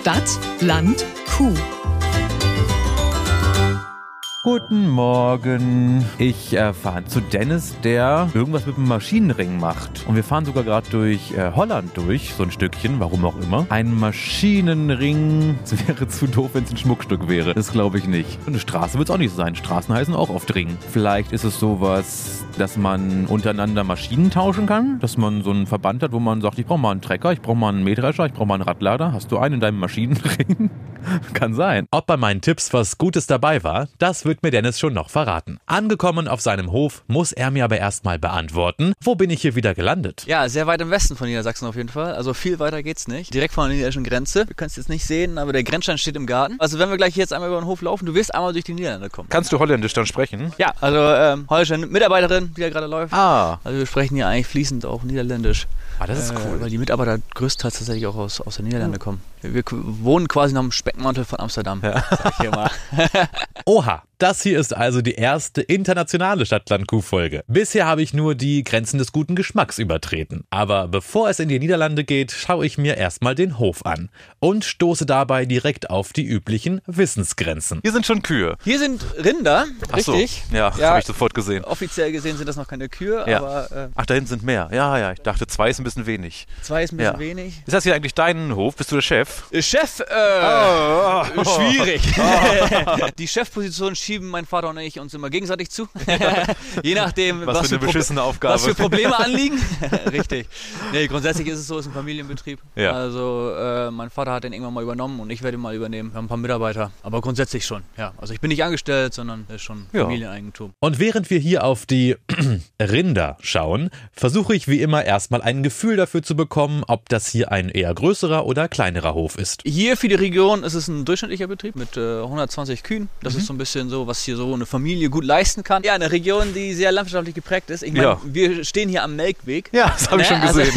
Stadt, Land, Kuh. Guten Morgen. Ich fahre zu Dennis, der irgendwas mit dem Maschinenring macht. Und wir fahren sogar gerade durch Holland durch, so ein Stückchen, warum auch immer. Ein Maschinenring, es wäre zu doof, wenn es ein Schmuckstück wäre. Das glaube ich nicht. Und eine Straße wird es auch nicht sein. Straßen heißen auch oft Ring. Vielleicht ist es sowas, dass man untereinander Maschinen tauschen kann. Dass man so einen Verband hat, wo man sagt, ich brauche mal einen Trecker, ich brauche mal einen Mähdrescher, ich brauche mal einen Radlader. Hast du einen in deinem Maschinenring? Kann sein. Ob bei meinen Tipps was Gutes dabei war, das wird mir Dennis schon noch verraten. Angekommen auf seinem Hof, muss er mir aber erstmal beantworten, wo bin ich hier wieder gelandet? Ja, sehr weit im Westen von Niedersachsen auf jeden Fall. Also viel weiter geht's nicht. Direkt vor der niederländischen Grenze. Wir können es jetzt nicht sehen, aber der Grenzstein steht im Garten. Also wenn wir gleich jetzt einmal über den Hof laufen, du wirst einmal durch die Niederlande kommen. Kannst du Holländisch dann sprechen? Ja, also holländische Mitarbeiterin, die da gerade läuft. Ah. Also wir sprechen hier eigentlich fließend auch Niederländisch. Ah, das ist cool. Weil die Mitarbeiter größtenteils tatsächlich auch aus der Niederlande kommen. Wir wohnen quasi noch im Speckmantel von Amsterdam. Ja. Sag ich hier mal. Oha, das hier ist also die erste internationale Stadt-Land-Kuh-Folge. Bisher habe ich nur die Grenzen des guten Geschmacks übertreten. Aber bevor es in die Niederlande geht, schaue ich mir erstmal den Hof an und stoße dabei direkt auf die üblichen Wissensgrenzen. Hier sind schon Kühe. Hier sind Rinder, richtig? Ach so, ja, habe ich sofort gesehen. Offiziell gesehen sind das noch keine Kühe, Ja. aber... Ach, da hinten sind mehr. Ja, ich dachte, 2 ist ein bisschen wenig. 2 ist ein bisschen wenig. Ist das hier eigentlich dein Hof? Bist du der Chef? Chef, schwierig. Die Chefposition schieben mein Vater und ich uns immer gegenseitig zu. Je nachdem, was für eine beschissene Aufgabe. Was für Probleme anliegen. Richtig. Nee, grundsätzlich ist es so, es ist ein Familienbetrieb. Ja. Also mein Vater hat den irgendwann mal übernommen und ich werde ihn mal übernehmen. Wir haben ein paar Mitarbeiter, aber grundsätzlich schon. Ja. Also ich bin nicht angestellt, sondern es ist schon Familieneigentum. Und während wir hier auf die Rinder schauen, versuche ich wie immer erstmal ein Gefühl dafür zu bekommen, ob das hier ein eher größerer oder kleinerer Hof ist. Hier für die Region ist es ein durchschnittlicher Betrieb mit 120 Kühen. Das ist so ein bisschen so, was hier so eine Familie gut leisten kann. Ja, eine Region, die sehr landwirtschaftlich geprägt ist. Ich meine, wir stehen hier am Melkweg. Ja, das habe ich schon gesehen.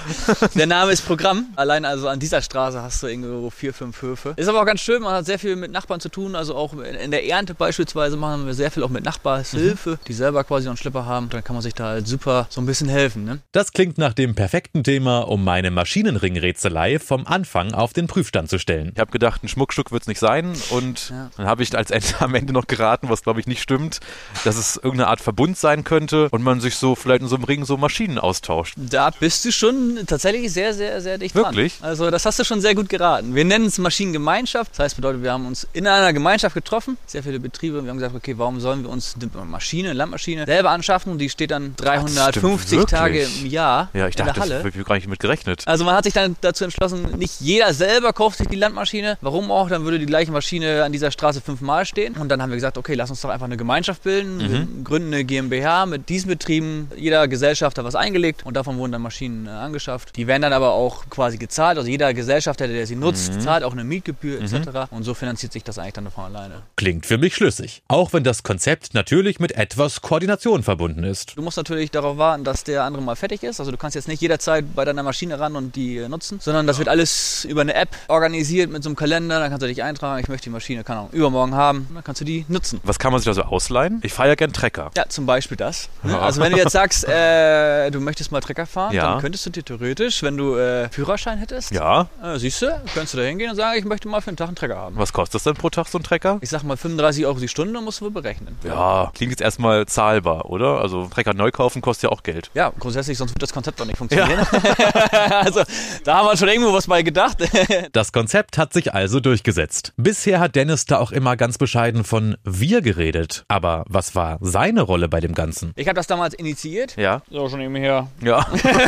Der Name ist Programm. Allein also an dieser Straße hast du irgendwo 4, 5 Höfe. Ist aber auch ganz schön, man hat sehr viel mit Nachbarn zu tun. Also auch in der Ernte beispielsweise machen wir sehr viel auch mit Nachbarshilfe, die selber quasi noch einen Schlipper haben. Dann kann man sich da halt super so ein bisschen helfen. Ne? Das klingt nach dem perfekten Thema, um meine Maschinenringrätselei vom Anfang auf den Prüfstand zu stellen. Ich habe gedacht, ein Schmuckstück wird es nicht sein und dann habe ich am Ende noch geraten, was glaube ich nicht stimmt, dass es irgendeine Art Verbund sein könnte und man sich so vielleicht in so einem Ring so Maschinen austauscht. Da bist du schon tatsächlich sehr, sehr, sehr dicht dran. Wirklich? Also das hast du schon sehr gut geraten. Wir nennen es Maschinengemeinschaft. Das heißt, bedeutet, wir haben uns in einer Gemeinschaft getroffen, sehr viele Betriebe. Wir haben gesagt, okay, warum sollen wir uns eine Landmaschine selber anschaffen? Die steht dann 350 Tage im Jahr in der Halle. Das habe ich gar nicht mit gerechnet. Also man hat sich dann dazu entschlossen, nicht jeder selber kauft sich die Landmaschine. Warum auch? Dann würde die gleiche Maschine an dieser Straße 5-mal stehen. Und dann haben wir gesagt, okay, lass uns doch einfach eine Gemeinschaft bilden. Wir gründen eine GmbH mit diesen Betrieben. Jeder Gesellschafter was eingelegt und davon wurden dann Maschinen angeschafft. Die werden dann aber auch quasi gezahlt. Also jeder Gesellschafter, der sie nutzt, zahlt auch eine Mietgebühr etc. Und so finanziert sich das eigentlich dann von alleine. Klingt für mich schlüssig. Auch wenn das Konzept natürlich mit etwas Koordination verbunden ist. Du musst natürlich darauf warten, dass der andere mal fertig ist. Also du kannst jetzt nicht jederzeit bei deiner Maschine ran und die nutzen, sondern das wird alles über eine App organisiert mit so einem Kalender. Dann kannst du dich eintragen, ich möchte die Maschine, keine Ahnung, übermorgen haben. Und dann kannst du die nutzen. Was kann man sich da so ausleihen? Ich fahre ja gern Trecker. Ja, zum Beispiel das. Ja. Also wenn du jetzt sagst, du möchtest mal Trecker fahren, dann könntest du dir theoretisch, wenn du Führerschein hättest, siehst du, könntest du da hingehen und sagen, ich möchte mal für einen Tag einen Trecker haben. Was kostet das denn pro Tag, so ein Trecker? Ich sag mal 35 € die Stunde, musst du wohl berechnen. Ja, klingt jetzt erstmal zahlbar, oder? Also Trecker neu kaufen kostet ja auch Geld. Ja, grundsätzlich, sonst wird das Konzept doch nicht funktionieren. Ja. Also da haben wir schon irgendwo was bei gedacht. Das Konzept hat sich also durchgesetzt. Bisher hat Dennis da auch immer ganz bescheiden von wir geredet. Aber was war seine Rolle bei dem Ganzen? Ich habe das damals initiiert. Ja. So schon eben her. Ja.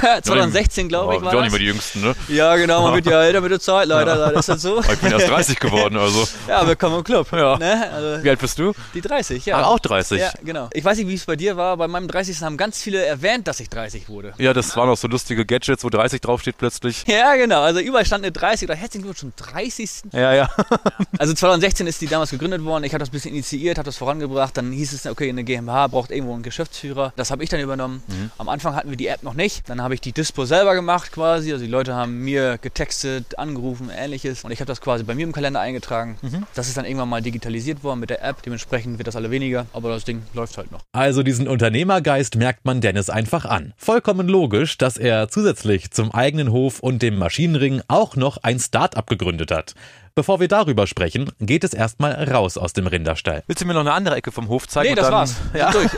2016, glaube ich, war das. Auch nicht mehr die Jüngsten, ne? Ja, genau, man wird ja älter mit der Zeit, leider ist das so. Ich bin erst 30 geworden, also. Ja, willkommen im Club. Ja. Ne? Also, wie alt bist du? Die 30, ja. Ach, auch 30? Ja, genau. Ich weiß nicht, wie es bei dir war, bei meinem 30. haben ganz viele erwähnt, dass ich 30 wurde. Ja, das waren auch so lustige Gadgets, wo 30 draufsteht plötzlich. Ja, genau, also überall stand eine 30 oder herzlichen Glückwunsch zum 30. Ja. Also 2016 ist die damals gegründet worden, ich habe das ein bisschen initiiert, habe das vorangebracht. Dann hieß es, okay, eine GmbH braucht irgendwo einen Geschäftsführer. Das habe ich dann übernommen. Am Anfang hatten wir die App noch nicht. Dann habe ich die Dispo selber gemacht quasi. Also die Leute haben mir getextet, angerufen, ähnliches. Und ich habe das quasi bei mir im Kalender eingetragen. Das ist dann irgendwann mal digitalisiert worden mit der App. Dementsprechend wird das alle weniger. Aber das Ding läuft halt noch. Also diesen Unternehmergeist merkt man Dennis einfach an. Vollkommen logisch, dass er zusätzlich zum eigenen Hof und dem Maschinenring auch noch ein Start-up gegründet hat. Bevor wir darüber sprechen, geht es erstmal raus aus dem Rinderstall. Willst du mir noch eine andere Ecke vom Hof zeigen? Nee, das war's. Ja. Durch.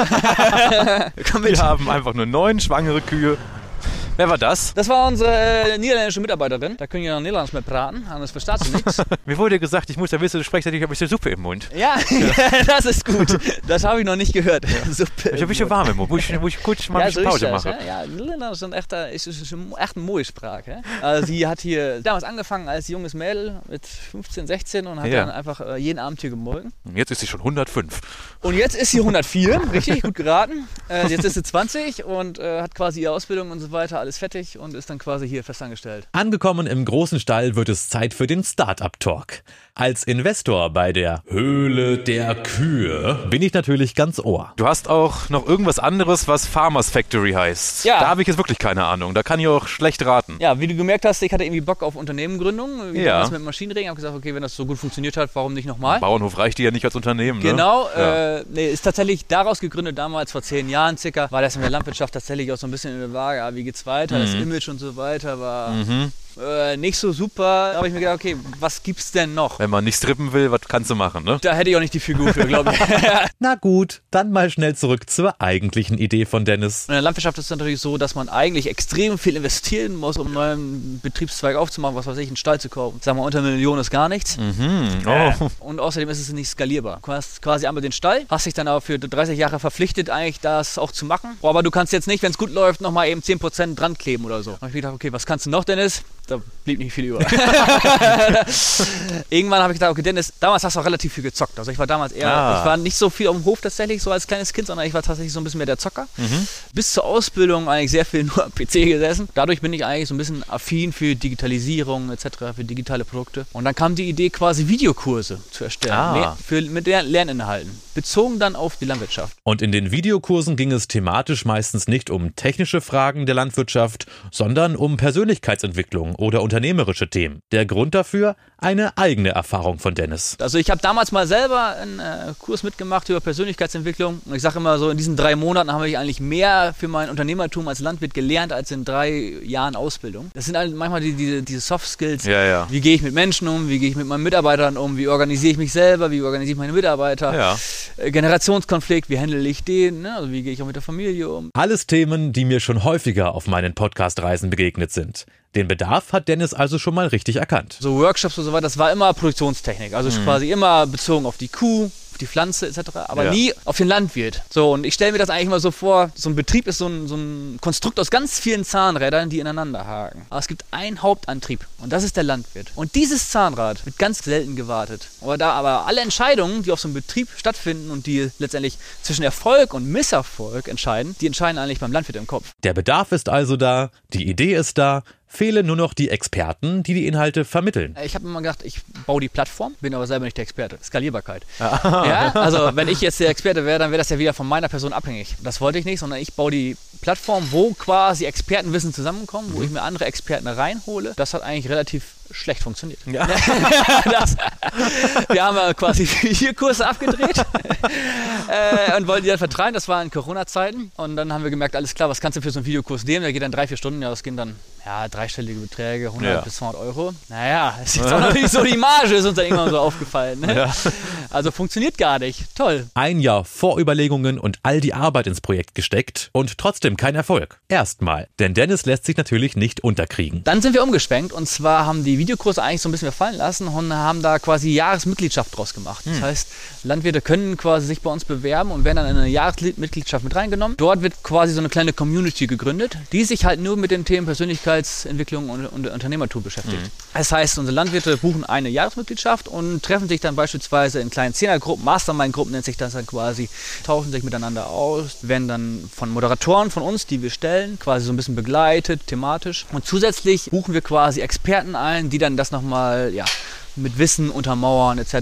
Komm mit. Wir haben einfach nur 9 schwangere Kühe. Wer war das? Das war unsere niederländische Mitarbeiterin. Da können wir noch Niederlands mit praten, anders versteht sie nichts. Mir wurde gesagt, ich muss da wissen, du sprichst natürlich ein bisschen Suppe im Mund. Ja, das ist gut. Das habe ich noch nicht gehört. Suppe. Ich habe ein bisschen warm im Mund. Muss ich kurz mal ein bisschen Pause machen? Ja, Niederländisch ist echt eine mooie Sprache. Also sie hat hier damals angefangen als junges Mädel mit 15, 16 und hat dann einfach jeden Abend hier gemolken. Jetzt ist sie schon 105. Und jetzt ist sie 104, richtig, gut geraten. Jetzt ist sie 20 und hat quasi ihre Ausbildung und so weiter, alles fertig und ist dann quasi hier festangestellt. Angekommen im großen Stall wird es Zeit für den Startup-Talk. Als Investor bei der Höhle der Kühe bin ich natürlich ganz Ohr. Du hast auch noch irgendwas anderes, was Farmers Factory heißt. Ja. Da habe ich jetzt wirklich keine Ahnung. Da kann ich auch schlecht raten. Ja, wie du gemerkt hast, ich hatte irgendwie Bock auf Unternehmengründung. Wie Ja. damals mit Maschinenring. Ich habe gesagt, okay, wenn das so gut funktioniert hat, warum nicht nochmal? Bauernhof reicht dir ja nicht als Unternehmen, ne? Genau, Ja. ist tatsächlich daraus gegründet, damals vor 10 Jahren circa, war das in der Landwirtschaft tatsächlich auch so ein bisschen in der Waage, ja, wie geht's weiter, das Image und so weiter war nicht so super. Da habe ich mir gedacht, okay, was gibt's denn noch? Wenn man nicht strippen will, was kannst du machen, ne? Da hätte ich auch nicht die Figur für, glaube ich. Na gut, dann mal schnell zurück zur eigentlichen Idee von Dennis. In der Landwirtschaft ist es natürlich so, dass man eigentlich extrem viel investieren muss, um einen neuen Betriebszweig aufzumachen, was weiß ich, einen Stall zu kaufen. Sagen wir, unter 1 Million ist gar nichts. Und außerdem ist es nicht skalierbar. Du hast quasi einmal den Stall, hast dich dann aber für 30 Jahre verpflichtet, eigentlich das auch zu machen. Aber du kannst jetzt nicht, wenn es gut läuft, nochmal eben 10% dran kleben oder so. Da habe ich gedacht, okay, was kannst du noch, Dennis? Da blieb nicht viel über. Irgendwann habe ich gedacht, okay, Dennis, damals hast du auch relativ viel gezockt. Also ich war damals eher, ich war nicht so viel auf dem Hof tatsächlich, so als kleines Kind, sondern ich war tatsächlich so ein bisschen mehr der Zocker. Bis zur Ausbildung eigentlich sehr viel nur am PC gesessen. Dadurch bin ich eigentlich so ein bisschen affin für Digitalisierung etc., für digitale Produkte. Und dann kam die Idee, quasi Videokurse zu erstellen, mit Lerninhalten, bezogen dann auf die Landwirtschaft. Und in den Videokursen ging es thematisch meistens nicht um technische Fragen der Landwirtschaft, sondern um Persönlichkeitsentwicklung oder unternehmerische Themen. Der Grund dafür? Eine eigene Erfahrung von Dennis. Also ich habe damals mal selber einen Kurs mitgemacht über Persönlichkeitsentwicklung. Und ich sage immer so, in diesen 3 Monaten habe ich eigentlich mehr für mein Unternehmertum als Landwirt gelernt, als in 3 Jahren Ausbildung. Das sind halt manchmal diese Soft Skills. Ja. Wie gehe ich mit Menschen um? Wie gehe ich mit meinen Mitarbeitern um? Wie organisiere ich mich selber? Wie organisiere ich meine Mitarbeiter? Ja. Generationskonflikt, wie handle ich den? Ne? Also wie gehe ich auch mit der Familie um? Alles Themen, die mir schon häufiger auf meinen Podcast-Reisen begegnet sind. Den Bedarf hat Dennis also schon mal richtig erkannt. So Workshops und so weiter, das war immer Produktionstechnik. Also quasi immer bezogen auf die Kuh, auf die Pflanze etc., aber nie auf den Landwirt. So, und ich stelle mir das eigentlich immer so vor, so ein Betrieb ist so ein Konstrukt aus ganz vielen Zahnrädern, die ineinander haken. Aber es gibt einen Hauptantrieb und das ist der Landwirt. Und dieses Zahnrad wird ganz selten gewartet. Aber alle Entscheidungen, die auf so einem Betrieb stattfinden und die letztendlich zwischen Erfolg und Misserfolg entscheiden, die entscheiden eigentlich beim Landwirt im Kopf. Der Bedarf ist also da, die Idee ist da, fehlen nur noch die Experten, die Inhalte vermitteln. Ich habe immer gedacht, ich baue die Plattform, bin aber selber nicht der Experte. Skalierbarkeit. Ja, also wenn ich jetzt der Experte wäre, dann wäre das ja wieder von meiner Person abhängig. Das wollte ich nicht, sondern ich baue die Plattform, wo quasi Expertenwissen zusammenkommen, wo ich mir andere Experten reinhole. Das hat eigentlich relativ schlecht funktioniert. Ja. Wir haben ja quasi 4 Kurse abgedreht und wollten die dann vertreiben. Das war in Corona-Zeiten. Und dann haben wir gemerkt, alles klar, was kannst du für so einen Videokurs nehmen? Der geht dann 3-4 Stunden. Ja, das gehen dann dreistellige Beträge, 100 bis 200 Euro. Naja, ist jetzt auch noch nicht so die Marge, ist uns dann irgendwann so aufgefallen. Ne? Ja. Also funktioniert gar nicht. Toll. Ein Jahr Vorüberlegungen und all die Arbeit ins Projekt gesteckt und trotzdem kein Erfolg. Erstmal, denn Dennis lässt sich natürlich nicht unterkriegen. Dann sind wir umgeschwenkt und zwar haben die Videokurse eigentlich so ein bisschen verfallen lassen und haben da quasi Jahresmitgliedschaft draus gemacht. Das heißt, Landwirte können quasi sich bei uns bewerben und werden dann in eine Jahresmitgliedschaft mit reingenommen. Dort wird quasi so eine kleine Community gegründet, die sich halt nur mit den Themen Persönlichkeitsentwicklung und Unternehmertum beschäftigt. Das heißt, unsere Landwirte buchen eine Jahresmitgliedschaft und treffen sich dann beispielsweise in kleinen 10er-Gruppen, Mastermind-Gruppen nennt sich das dann quasi, tauschen sich miteinander aus, werden dann von Moderatoren von uns, die wir stellen, quasi so ein bisschen begleitet, thematisch. Und zusätzlich buchen wir quasi Experten ein, die dann das nochmal mit Wissen untermauern etc.,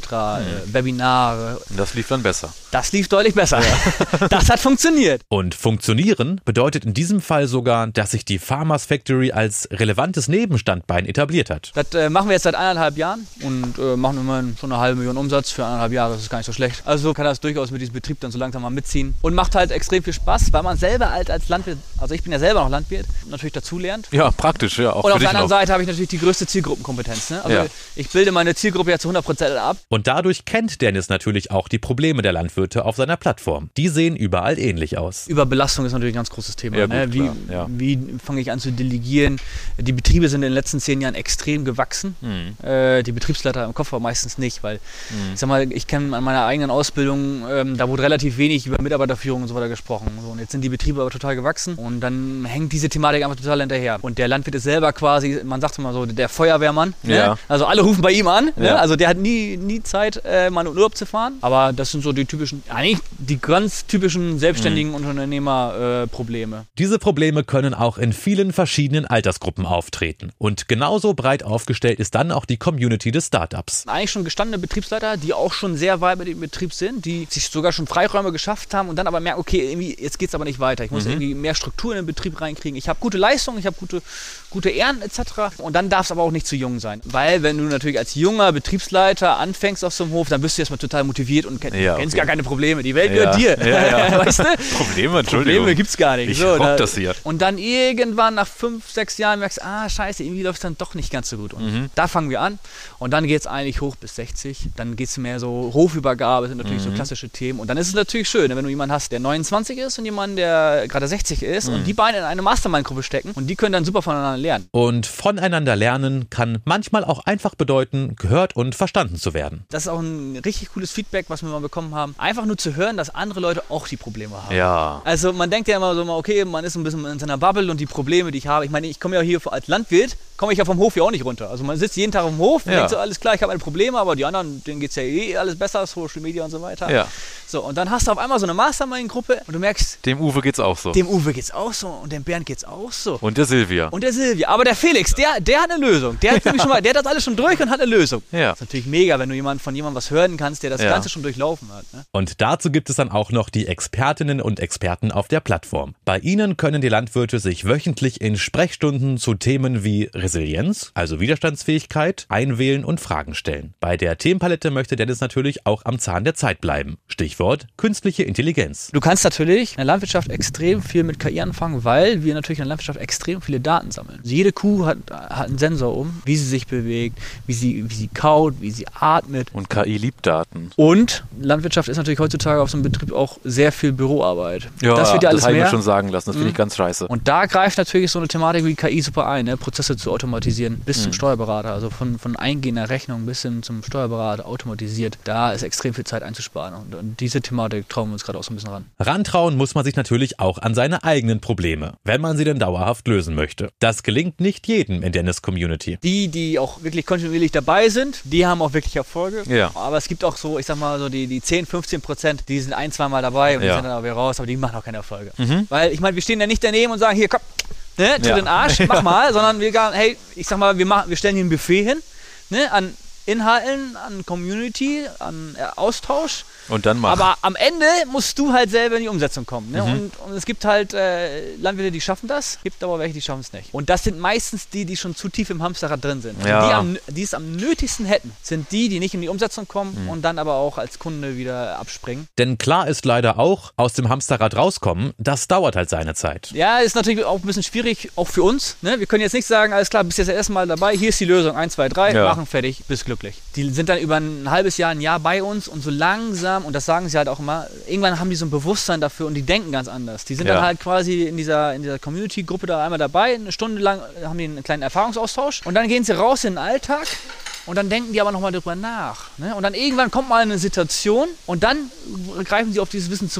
Webinare. Und das lief dann besser. Das lief deutlich besser. Ja. Das hat funktioniert. Und funktionieren bedeutet in diesem Fall sogar, dass sich die Farmers Factory als relevantes Nebenstandbein etabliert hat. Das machen wir jetzt seit 1,5 Jahren und machen immerhin schon 500.000 Umsatz für 1,5 Jahre. Das ist gar nicht so schlecht. Also kann das durchaus mit diesem Betrieb dann so langsam mal mitziehen. Und macht halt extrem viel Spaß, weil man selber halt als Landwirt, also ich bin ja selber noch Landwirt, natürlich dazulernt. Ja, praktisch, ja. Auch und für auf dich der anderen noch. Seite habe ich natürlich die größte Zielgruppenkompetenz. Ne? Also Ja. ich bilde meine Zielgruppe ja zu 100% ab. Und dadurch kennt Dennis natürlich auch die Probleme der Landwirte auf seiner Plattform. Die sehen überall ähnlich aus. Überbelastung ist natürlich ein ganz großes Thema. Ja, Ne? gut, Wie, klar, ja. wie fange ich an zu delegieren? Die Betriebe sind in den letzten 10 Jahren extrem gewachsen. Die Betriebsleiter im Kopf aber meistens nicht, weil ich sag mal, ich kenne an meiner eigenen Ausbildung, da wurde relativ wenig über Mitarbeiterführung und so weiter gesprochen. So, und jetzt sind die Betriebe aber total gewachsen und dann hängt diese Thematik einfach total hinterher. Und der Landwirt ist selber quasi, man sagt immer so, der Feuerwehrmann. Ne? Ja. Also alle rufen bei ihm an. Ne? Ja. Also der hat nie Zeit, mal in Urlaub zu fahren. Aber das sind so die typischen, eigentlich die ganz typischen selbstständigen Unternehmerprobleme. Diese Probleme können auch in vielen verschiedenen Altersgruppen auftreten. Und genauso breit aufgestellt ist dann auch die Community des Startups. Eigentlich schon gestandene Betriebsleiter, die auch schon sehr weit mit dem Betrieb sind, die sich sogar schon Freiräume geschafft haben und dann aber merken, okay, irgendwie, jetzt geht es aber nicht weiter. Ich muss irgendwie mehr Struktur in den Betrieb reinkriegen. Ich habe gute Leistungen, ich habe gute Ernten etc. Und dann darf es aber auch nicht zu jung sein. Weil wenn du natürlich als junger Betriebsleiter anfängst auf so einem Hof, dann bist du erstmal total motiviert und kennst gar keine Probleme. Die Welt gehört dir. Weißt du? Probleme, Entschuldigung. Probleme gibt's gar nicht. Ich rock das hier. Und dann irgendwann nach 5, 6 Jahren merkst du, scheiße, irgendwie läuft es dann doch nicht ganz so gut. Und da fangen wir an. Und dann geht es eigentlich hoch bis 60. Dann geht es mehr so Hofübergabe, sind natürlich so klassische Themen. Und dann ist es natürlich schön, wenn du jemanden hast, der 29 ist und jemanden, der gerade 60 ist und die beiden in eine Mastermind-Gruppe stecken und die können dann super voneinander lernen. Und voneinander lernen kann manchmal auch einfach bedeuten, gehört und verstanden zu werden. Das ist auch ein richtig cooles Feedback, was wir mal bekommen haben. Einfach nur zu hören, dass andere Leute auch die Probleme haben. Ja. Also man denkt ja immer so, okay, man ist ein bisschen in seiner Bubble und die Probleme, die ich habe. Ich meine, ich komme ja hier als Landwirt, komme ich ja vom Hof ja auch nicht runter. Also man sitzt jeden Tag auf dem Hof und denkt so, alles klar, ich habe meine Probleme, aber die anderen, denen geht es ja alles besser, Social Media und so weiter. Ja. So, und dann hast du auf einmal so eine Mastermind-Gruppe und du merkst, Dem Uwe geht's auch so. dem Uwe geht's auch so und dem Bernd geht's auch so. Und der Silvia. Und der Silvia. Aber der Felix, der hat eine Lösung. Der hat nämlich der hat das alles schon durch und hat eine Lösung. Ja. Das ist natürlich mega, wenn du von jemandem was hören kannst, der das Ganze schon durchlaufen hat. Ne? Und dazu gibt es dann auch noch die Expertinnen und Experten auf der Plattform. Bei ihnen können die Landwirte sich wöchentlich in Sprechstunden zu Themen wie Resilienz, also Widerstandsfähigkeit, einwählen und Fragen stellen. Bei der Themenpalette möchte Dennis natürlich auch am Zahn der Zeit bleiben. Stichwort künstliche Intelligenz. Du kannst natürlich in der Landwirtschaft extrem viel mit KI anfangen, weil wir natürlich in der Landwirtschaft extrem viele Daten sammeln. Also jede Kuh hat einen Sensor wie sie sich bewegt, wie sie kaut, wie sie atmet. Und KI liebt Daten. Und Landwirtschaft ist natürlich heutzutage auf so einem Betrieb auch sehr viel Büroarbeit. Ja, das wird ja alles habe ich mehr. mir schon sagen lassen. Das finde ich ganz scheiße. Und da greift natürlich so eine Thematik wie KI super ein, ne? Prozesse zu automatisieren, bis zum Steuerberater, also von eingehender Rechnung bis hin zum Steuerberater automatisiert. Da ist extrem viel Zeit einzusparen und diese Thematik trauen wir uns gerade auch so ein bisschen ran. Rantrauen muss man sich natürlich auch an seine eigenen Probleme, wenn man sie denn dauerhaft lösen möchte. Das gelingt nicht jedem in Dennis Community. Die auch wirklich kontinuierlich dabei sind, die haben auch wirklich Erfolge. Ja. Aber es gibt auch so, ich sag mal, so die 10-15%, die sind 1-2 Mal dabei und die sind dann auch wieder raus, aber die machen auch keine Erfolge. Weil, ich meine, wir stehen ja nicht daneben und sagen, hier, komm, ne, tu den Arsch, mach mal, sondern wir sagen, hey, ich sag mal, wir stellen hier ein Buffet hin, ne, an Inhalten, an Community, an Austausch. Und dann mach. Aber am Ende musst du halt selber in die Umsetzung kommen. Ne? Und es gibt halt Landwirte, die schaffen das, gibt aber welche, die schaffen es nicht. Und das sind meistens die schon zu tief im Hamsterrad drin sind. Ja. Die es am nötigsten hätten, sind die nicht in die Umsetzung kommen und dann aber auch als Kunde wieder abspringen. Denn klar ist leider auch, aus dem Hamsterrad rauskommen, das dauert halt seine Zeit. Ja, ist natürlich auch ein bisschen schwierig, auch für uns. Ne? Wir können jetzt nicht sagen, alles klar, bist jetzt erstmal dabei, hier ist die Lösung, 1, 2, 3, machen, fertig, bist glücklich. Die sind dann über ein halbes Jahr, ein Jahr bei uns und so langsam, und das sagen sie halt auch immer, irgendwann haben die so ein Bewusstsein dafür und die denken ganz anders. Die sind dann halt quasi in dieser Community-Gruppe da einmal dabei, eine Stunde lang haben die einen kleinen Erfahrungsaustausch und dann gehen sie raus in den Alltag und dann denken die aber nochmal drüber nach. Ne? Und dann irgendwann kommt mal eine Situation und dann greifen sie auf dieses Wissen zurück.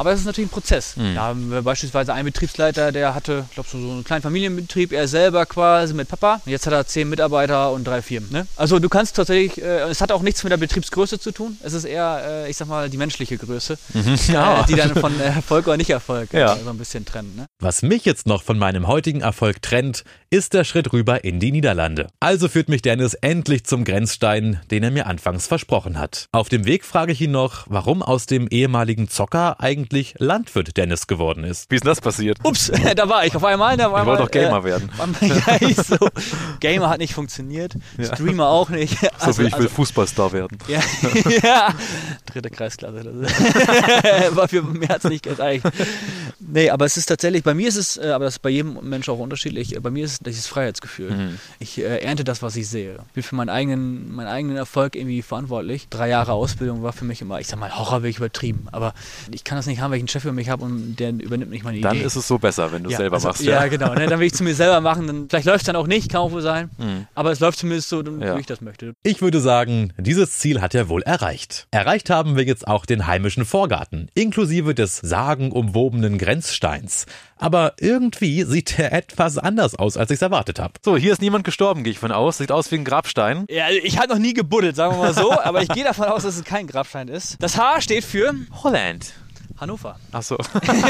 Aber es ist natürlich ein Prozess. Da haben wir beispielsweise einen Betriebsleiter, der hatte, ich glaube, so einen kleinen Familienbetrieb, er selber quasi mit Papa. Und jetzt hat er 10 Mitarbeiter und 3 Firmen. Ne? Also du kannst tatsächlich, es hat auch nichts mit der Betriebsgröße zu tun. Es ist eher, ich sag mal, die menschliche Größe, die dann von Erfolg oder Nicht-Erfolg so ein bisschen trennt. Ne? Was mich jetzt noch von meinem heutigen Erfolg trennt, ist der Schritt rüber in die Niederlande. Also führt mich Dennis endlich zum Grenzstein, den er mir anfangs versprochen hat. Auf dem Weg frage ich ihn noch, warum aus dem ehemaligen Zocker eigentlich Landwirt Dennis geworden ist. Wie ist denn das passiert? Ups, da war ich auf einmal. Ich wollte doch Gamer werden. Gamer hat nicht funktioniert, Streamer auch nicht. So wie ich will Fußballstar werden. Ja. 3. Kreisklasse. War für mehr hat's nicht gereicht. Nee, aber es ist tatsächlich, bei mir ist es, aber das ist bei jedem Mensch auch unterschiedlich, bei mir ist es dieses Freiheitsgefühl. Ich ernte das, was ich sehe. Ich bin für meinen eigenen Erfolg irgendwie verantwortlich. 3 Jahre Ausbildung war für mich immer, ich sag mal, Horrorweg übertrieben, aber ich kann das nicht haben, weil ich einen Chef für mich habe und der übernimmt nicht meine Idee. Dann ist es so besser, wenn du es selber machst. Ja, genau. Dann will ich es zu mir selber machen, dann, vielleicht läuft es dann auch nicht, kann auch wohl sein, aber es läuft zumindest so, wie ich das möchte. Ich würde sagen, dieses Ziel hat er wohl erreicht. Erreicht haben wir jetzt auch den heimischen Vorgarten, inklusive des sagenumwobenen Grenzsteins. Aber irgendwie sieht er etwas anders aus, als ich es erwartet habe. So, hier ist niemand gestorben, gehe ich von aus. Sieht aus wie ein Grabstein. Ja, ich habe noch nie gebuddelt, sagen wir mal so, aber ich gehe davon aus, dass es kein Grabstein ist. Das H steht für Holland. Hannover. Ach so.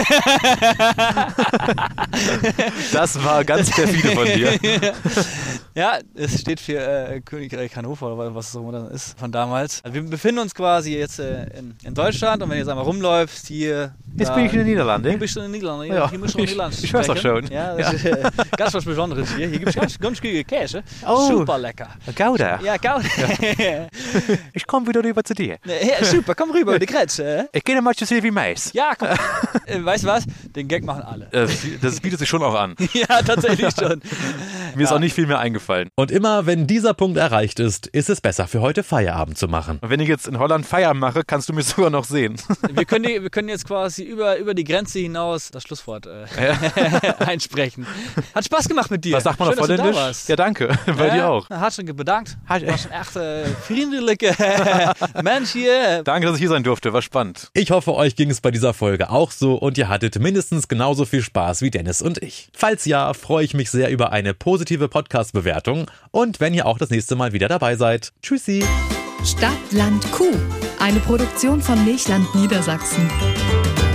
Das war ganz perfide von dir. Ja, es steht für Königreich Hannover oder was es auch immer das ist von damals. Also wir befinden uns quasi jetzt in Deutschland und wenn du jetzt einmal rumläufst, hier... Jetzt bin ich in den Niederlanden. Hier bist du in den Niederlanden. Ja, hier musst du Niederländisch ich weiß doch schon. Ja, das ist ganz was Besonderes hier. Hier gibt es ganz gute Käse. Oh. Super lecker. Gouda. Ja, Gouda. Ich komme wieder rüber zu dir. Ja, super, komm rüber über die Grenze. Ich gehe mal zu Silvi Mais. Ja, komm. Weißt du was? Den Gag machen alle. Das bietet sich schon auch an. Ja, tatsächlich schon. Mir ist auch nicht viel mehr eingefallen. Und immer, wenn dieser Punkt erreicht ist es besser für heute Feierabend zu machen. Und wenn ich jetzt in Holland Feierabend mache, kannst du mich sogar noch sehen. Wir können jetzt quasi über die Grenze hinaus das Schlusswort einsprechen. Hat Spaß gemacht mit dir. Was sagt man auf Holländisch? Ja, danke. Bei dir auch. Hartstikke bedankt. Du warst ein echt vriendelijke Mensch hier. Danke, dass ich hier sein durfte. War spannend. Ich hoffe, euch ging es bei dieser Folge auch so und ihr hattet mindestens genauso viel Spaß wie Dennis und ich. Falls ja, freue ich mich sehr über eine positive Podcast-Bewertung und wenn ihr auch das nächste Mal wieder dabei seid. Tschüssi! Stadt, Land, Kuh. Eine Produktion von Milchland Niedersachsen.